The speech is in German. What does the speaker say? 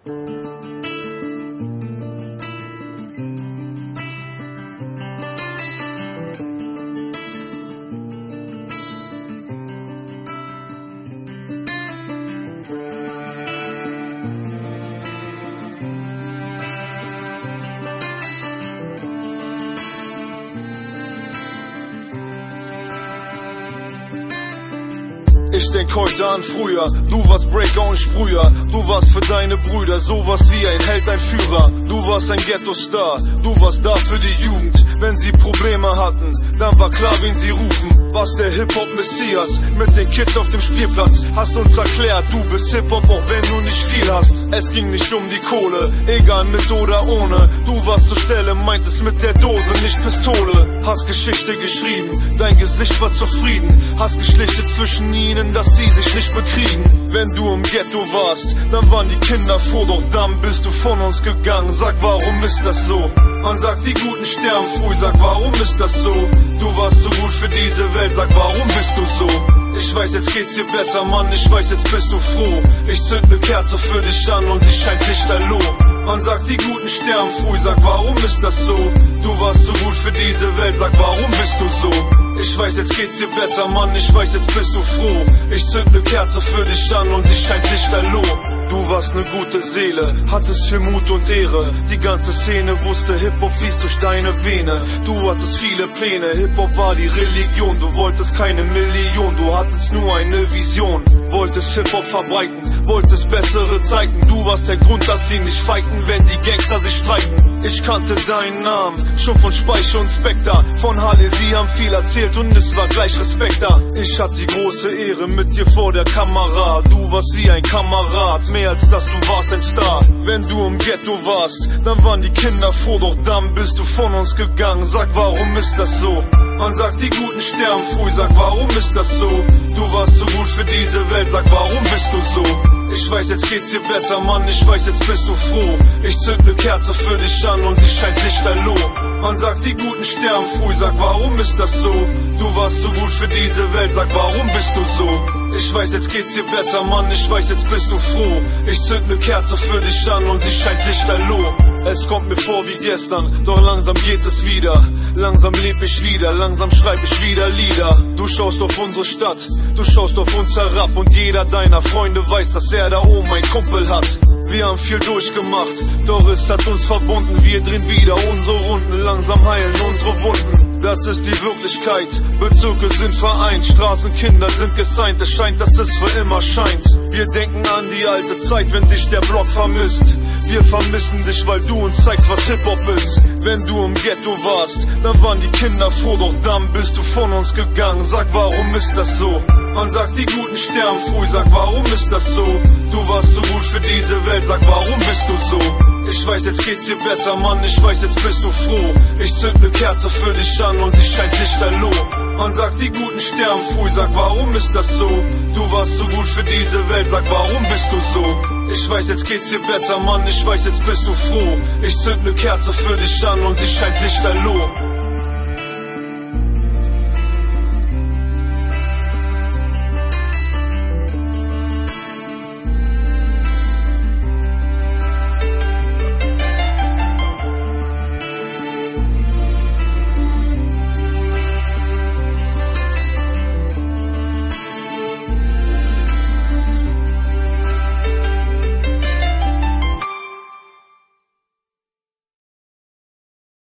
Ich denk heute an früher, du warst Breaker und Sprüher. Du warst für deine Brüder sowas wie ein Held, ein Führer. Du warst ein Ghetto-Star, du warst da für die Jugend. Wenn sie Probleme hatten, dann war klar, wen sie rufen. Warst der Hip-Hop-Messias mit den Kids auf dem Spielplatz. Hast uns erklärt, du bist Hip-Hop, auch wenn du nicht viel hast. Es ging nicht um die Kohle, egal mit oder ohne. Du warst zur Stelle, meintest mit der Dose, nicht Pistole. Hast Geschichte geschrieben, dein Gesicht war zufrieden. Hast geschlichen zwischen ihnen, dass sie sich nicht bekriegen. Wenn du im Ghetto warst, dann waren die Kinder froh, doch dann bist du von uns gegangen. Sag, warum ist das so? Man sagt, die Guten sterben früh, sag, warum ist das so? Du warst so gut für diese Welt, sag, warum bist du so? Ich weiß, jetzt geht's dir besser, Mann, ich weiß, jetzt bist du froh. Ich zünd ne Kerze für dich an und sie scheint lichterloh. Man sagt, die Guten sterben früh, sag, warum ist das so? Du warst so gut für diese Welt, sag, warum bist du so? Ich weiß, jetzt geht's dir besser, Mann, ich weiß, jetzt bist du froh. Ich zünd ne Kerze für dich an und sie scheint lichterloh. Du warst ne gute Seele, hattest viel Mut und Ehre. Die ganze Szene wusste, Hip-Hop fließt durch deine Vene. Du hattest viele Pläne, Hip-Hop war die Religion. Du wolltest keine Million, du hattest nur eine Vision. Wolltest Hip-Hop verbreiten, wolltest bessere Zeiten. Du warst der Grund, dass sie nicht fighten, wenn die Gangster sich streiten. Ich kannte deinen Namen, schon von Speicher und Spectre. Von Halle, sie haben viel erzählt und es war gleich Respekt da. Ich hatte die große Ehre mit dir vor der Kamera. Du warst wie ein Kamerad, mehr als dass du warst ein Star. Wenn du im Ghetto warst, dann waren die Kinder froh, doch dann bist du von uns gegangen. Sag, warum ist das so? Man sagt, die Guten sterben früh, sag, warum ist das so? Du warst so gut für diese Welt, sag, warum bist du so? Ich weiß, jetzt geht's dir besser, Mann, ich weiß, jetzt bist du froh. Ich zünd ne Kerze für dich an und sie scheint lichterloh. Man sagt, die Guten sterben früh, sag, warum ist das so? Du warst so gut für diese Welt, sag, warum bist du so? Ich weiß, jetzt geht's dir besser, Mann, ich weiß, jetzt bist du froh. Ich zünd ne Kerze für dich an und sie scheint lichterloh. Es kommt mir vor wie gestern, doch langsam geht es wieder. Langsam leb ich wieder, langsam schreib ich wieder Lieder. Du schaust auf unsere Stadt, du schaust auf uns herab. Und jeder deiner Freunde weiß, dass er da oben ein Kumpel hat. Wir haben viel durchgemacht, doch es hat uns verbunden. Wir drehen wieder unsere Runden, langsam heilen unsere Wunden. Das ist die Wirklichkeit, Bezirke sind vereint, Straßenkinder sind gesigned. Es scheint, dass es für immer scheint. Wir denken an die alte Zeit, wenn dich der Block vermisst. Wir vermissen dich, weil du uns zeigst, was Hip-Hop ist. Wenn du im Ghetto warst, dann waren die Kinder froh, doch dann bist du von uns gegangen. Sag, warum ist das so? Man sagt, die Guten sterben früh, sag, warum ist das so? Du warst so gut für diese Welt, sag, warum bist du so? Ich weiß, jetzt geht's dir besser, Mann, ich weiß, jetzt bist du froh. Ich zünd ne Kerze für dich an und sie scheint lichterloh. Man sagt, die Guten sterben früh, sag, warum ist das so? Du warst so gut für diese Welt, sag, warum bist du so? Ich weiß, jetzt geht's dir besser, Mann, ich weiß, jetzt bist du froh. Ich zünd ne Kerze für dich an und sie scheint lichterloh.